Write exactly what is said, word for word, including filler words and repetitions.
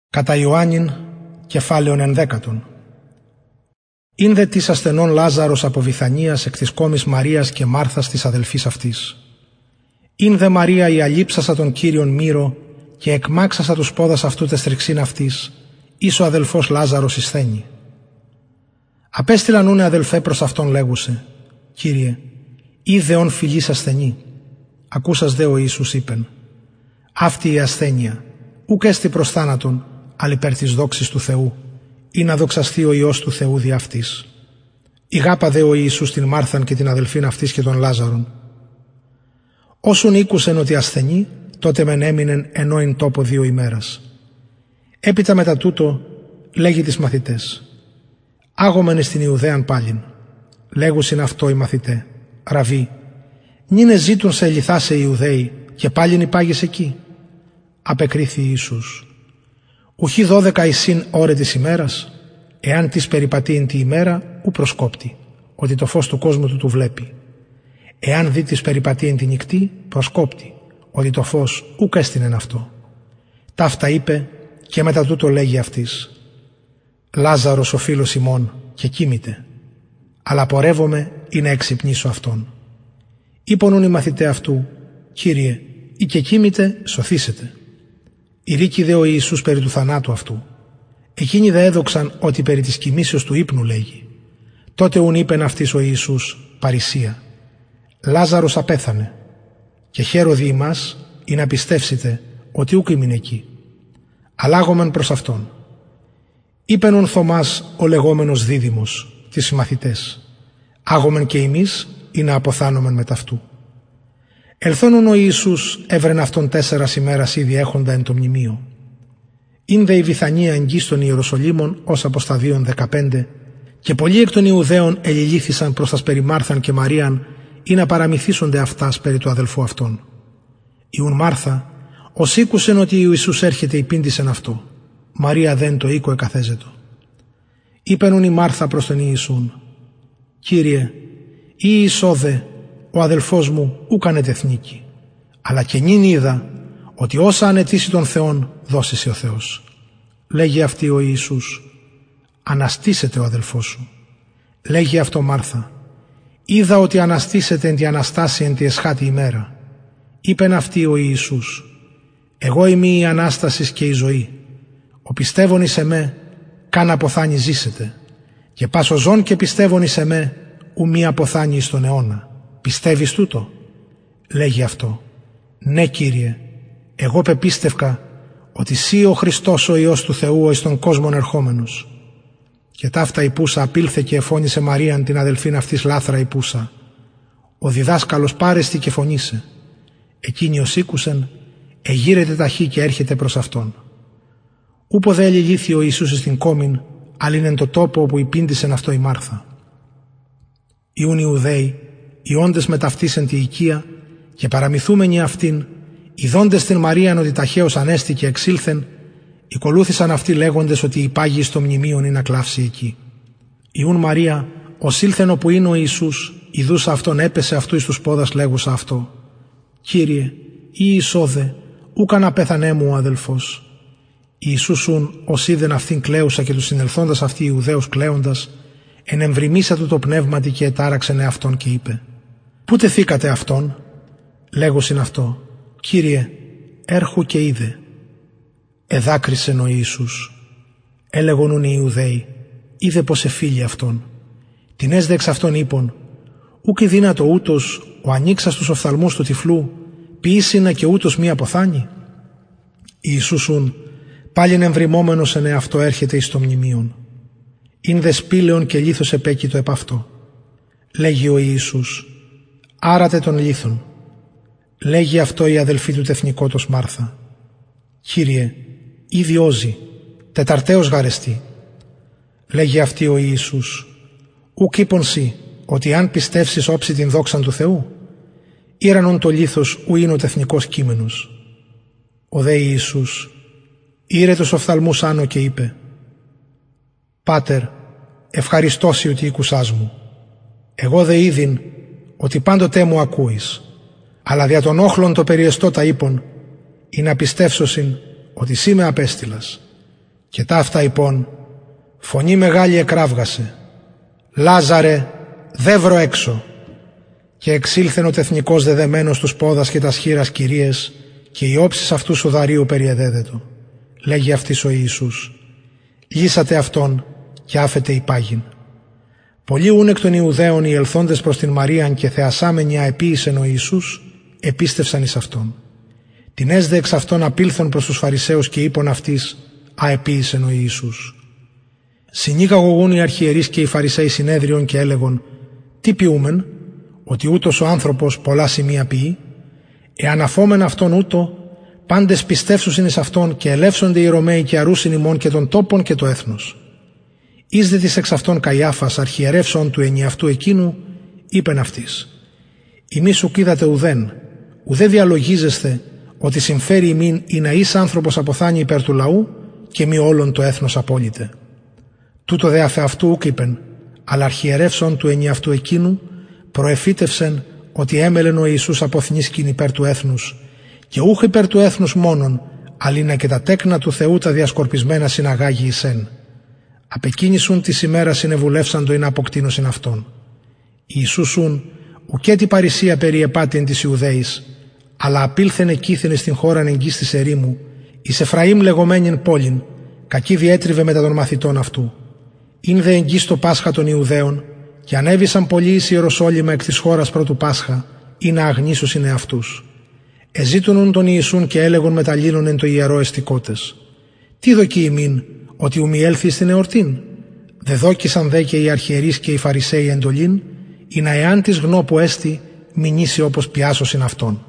Κατά Ιωάννην, κεφάλαιον ενδέκατον. Ειν δε της ασθενών Λάζαρος από Βηθανίας εκ της κόμης Μαρίας και Μάρθας της αδελφής αυτής. Ειν δε Μαρία η αλείψασα τον Κύριον μύρο και εκμάξασα τους πόδας αυτού τες τριξίν αυτής, ίσο αδελφός Λάζαρος εισθένει. Απέστειλαν ούνε αδελφέ προς αυτόν λέγουσε, Κύριε, είδε ον φιλής ασθενή. Ακούσας δε ο Ιησούς είπεν, αυτή η ασθένεια, ουκ έστι προς θάνατον, αλλά υπέρ της δόξης του Θεού, ή να δοξαστεί ο Υιός του Θεού δι' αυτής. Ηγάπα δε ο Ιησούς την Μάρθαν και την αδελφήν αυτής και τον Λάζαρον. Όσον ήκουσεν ότι ασθενεί, τότε μεν έμεινεν ενώ ειν τόπο δύο ημέρας. Έπειτα μετά τούτο λέγει τις μαθητές, άγομεν στην Ιουδαίαν πάλιν. Λέγουσιν αυτό οι μαθητέ, Ραβί, νύνε ζήτουν σε ελιθάσε οι Ιουδαίοι και πάλιν υπάγεις εκεί. Απεκρίθη Ιησούς, ουχή δώδεκα εισήν ώρε της ημέρας, εάν της περιπατεί εν τη ημέρα, ου προσκόπτει, ότι το φως του κόσμου του του βλέπει. Εάν δει της περιπατεί εν τη νυκτή, προσκόπτει, ότι το φως ουκ έστεινεν αυτό. Ταύτα είπε και μετά τούτο λέγει αυτής, Λάζαρος ο φίλος ημών και κοίμηται, αλλά πορεύομαι ή να εξυπνήσω αυτόν. Είπονουν οι μαθητέ αυτού, Κύριε, ή και κοίμηται, σωθήσετε. Ηρίκη δε ο Ιησούς περί του θανάτου αυτού. Εκείνοι δε έδοξαν ότι περί της κοιμήσεως του ύπνου λέγει. Τότε ουν είπεν αυτής ο Ιησούς, παρησία, Λάζαρος απέθανε, και χαίροδι ημάς ή να πιστεύσετε ότι ούκ ήμην εκεί. Αλλάγομεν προς αυτόν. Είπεν ον Θωμάς ο λεγόμενος δίδυμος, τις συμμαθητές, άγομεν και εμείς ή να αποθάνομεν μετ' αυτού. Ελθόνον ο Ιησούς έβρεν αυτόν τέσσερας ημέρας ήδη έχοντα εν το μνημείο. Ειν δε η Βηθανία εγγύς των Ιεροσολύμων ως αποσταδίων δεκαπέντε, και πολλοί εκ των Ιουδαίων ελιλήθησαν προς τας περί Μάρθαν και Μαρίαν ή να παραμυθίσονται αυτάς περί του αδελφού αυτών. Ιουν Μάρθα, ως ήκουσεν ότι ο Ιησούς έρχεται υπήντησεν αυτό. Μαρία δεν το οίκο εκαθέζετο. Είπενουν η Μάρθα προς τον Ιησούν, Κύριε, ή εισόδε, ο αδελφός μου ου κάνετε νίκη, αλλά και νυν είδα ότι όσα ανετήσει τον Θεόν δώσεσαι ο Θεός. Λέγει αυτή ο Ιησούς, αναστήσετε ο αδελφός σου. Λέγει αυτό Μάρθα, είδα ότι αναστήσετε εν τη Αναστάση εν τη εσχάτη ημέρα. Είπεν αυτή ο Ιησούς, εγώ είμαι η Ανάστασης και η ζωή. Ο πιστεύων εις εμέ, καν αποθάνει ζήσετε, και πάσο ζών και πιστεύων εις εμέ, ου μη αποθάνει εις τον αιώνα. Πιστεύεις τούτο? Λέγει αυτό, ναι Κύριε, εγώ πεπίστευκα ότι σύ ο Χριστός ο Υιός του Θεού εις τον κόσμον ερχόμενος. Και ταύτα η πούσα απήλθε και εφώνησε Μαρίαν την αδελφήν αυτής Λάθρα η πούσα. Ο διδάσκαλος πάρεστη και φωνήσε. Εκείνη ως ήκουσεν, εγείρεται ταχύ και έρχεται προς αυτόν. Ούπο δε ελιλήθη ο Ιησούς στην κόμην, αλλά είναι το τόπο όπου υπήντησεν αυτό η Μάρθα. Ιούν Ιουδαίοι, οι όντες μεταυτήσεν τη οικία και παραμυθούμενοι αυτήν, ειδώντες την Μαρίαν ότι ταχαίως ανέστη και εξήλθεν, οικολούθησαν αυτοί λέγοντες ότι υπάγει στο μνημείον ή να κλάψει εκεί. Ιούν Μαρία, ως ήλθεν όπου είναι ο Ιησούς, ειδούσα αυτόν έπεσε αυτού εις τους πόδας λέγουσα αυτό. Κύριε, ή εισόδε, ούκαν απέθανέ μου ο αδελφός. Ιησούς ούν, ως είδεν αυτήν κλαίουσα και τους συνελθόντας αυτοί οι Ιουδαίους κλαίοντας, ενεμβριμίσα του το πνεύματι και ετάραξεν εαυτόν και είπε, πού τεθήκατε αυτόν? Λέγωσιν αυτό, Κύριε, έρχου και είδε. Εδάκρισεν ο Ιησούς. Έλεγονουν οι Ιουδαίοι, είδε πως εφίλει αυτόν. Την έσδεξ αυτόν είπων, ούκ δύνατο ούτως ο ανοίξας τους οφθαλμούς του τυφλού, ποιήσινα και ούτως μη αποθάνει. Ιησούς ούν, πάλιν εμβριμόμενος εν εαυτό έρχεται εις το μνημείον. Ειν δε σπήλαιον και λίθος επέκειτο επ' αυτό. Λέγει ο Ιησούς, άρατε τον λίθον. Λέγει αυτό η αδελφή του τεθνικότος Μάρθα. Κύριε, ήδη όζει, τεταρταίος γαρεστή. Λέγει αυτή ο Ιησούς, ουκ είπον σοι, ότι αν πιστεύσεις όψη την δόξαν του Θεού, ήρανον το λίθος ου είναι ο τεθνικός κείμενος. Ο δε Ιησούς, ήρε τους οφθαλμούς άνω και είπε, Πάτερ, ευχαριστώσει ότι ήκουσάς μου. Εγώ δε είδην ότι πάντοτέ μου ακούεις, αλλά δια των όχλων το περιεστώ τα είπων, ή να πιστεύσωσιν ότι σύ με απέστειλας. Και ταύτα υπόν, φωνή μεγάλη εκράβγασε. «Λάζαρε, δεύρο έξω». Και εξήλθεν ο τεθνικός δεδεμένος τους πόδας και τας χείρας κυρίες, και η όψης αυτού σουδαρίου περιεδέδετο. Λέγει αυτής ο Ιησούς, «Λύσατε αυτόν και άφετε υπάγειν». Πολλοί ούν εκ των Ιουδαίων οι ελθόντες προς την Μαρίαν και θεασάμενοι αεποίησεν ο Ιησούς, επίστευσαν εις αυτόν. Την έσδε εξ αυτών απήλθον προς τους Φαρισαίους και είπον αυτής, αεποίησεν ο Ιησούς. Συνήγαγωγούν οι αρχιερείς και οι Φαρισαίοι συνέδριον και έλεγον, «Τι ποιούμεν, ότι ούτως ο άνθρωπος πολλά σημεία ποιεί, εάν αφόμεν αυτόν ούτω, πάντες πιστεύσουσιν εις αυτόν και ελεύσονται οι Ρωμαίοι και αρούσιν ημών και των τόπων και το έθνος». Εις δε της εξ αυτών Καϊάφας, αρχιερεύσεων του ενιαυτού εκείνου, είπεν αυτής, «Ημείς ουκ είδατε ουδέν, ουδέ διαλογίζεσθε, ότι συμφέρει ημίν ή να εις άνθρωπος αποθάνει υπέρ του λαού και μη όλον το έθνος απόλυτε. Τούτο δε αφ' αυτού ουκ είπεν, αλλά αρχιερεύσεων του ενιαυτού εκείνου προεφήτευσεν ότι έμελεν ο Ιησούς αποθνίσκην υπέρ του έθνους και ούχ υπέρ του έθνους μόνον, αλλήνα και τα τέκνα του Θεού τα διασκορπισμένα συναγάγει εισέν. Απεκίνησουν της ημέρας συνεβουλεύσαντο ή να αποκτήνωσιν αυτόν. Ιησούσουν ουκέ τη παρησία περί επάτην της Ιουδαίης, αλλά απήλθεν εκείθεν στην χώραν εγγύς της ερήμου, εις Εφραήμ λεγομένην πόλην, κακή διέτριβε μετά των μαθητών αυτού. Ήν δε εγγύς το Πάσχα των Ιουδαίων, και ανέβησαν πολλοί εις Ιεροσόλυμα εκ της χώρας πρώτου Πάσχα, ή να αγνήσουσιν εαυτούς. Εζήτουνουν τον Ιησούν και έλεγον μεταλλήλων εν το ιερό εστικότες. Τι δοκεί ημίν, ότι ου μη έλθει στην εορτήν? Δε δόκισαν δε και οι αρχιερείς και οι Φαρισαίοι εντολήν, ή να εάν της γνώπου έστι, μηνύσει όπως πιάσωσιν αυτόν.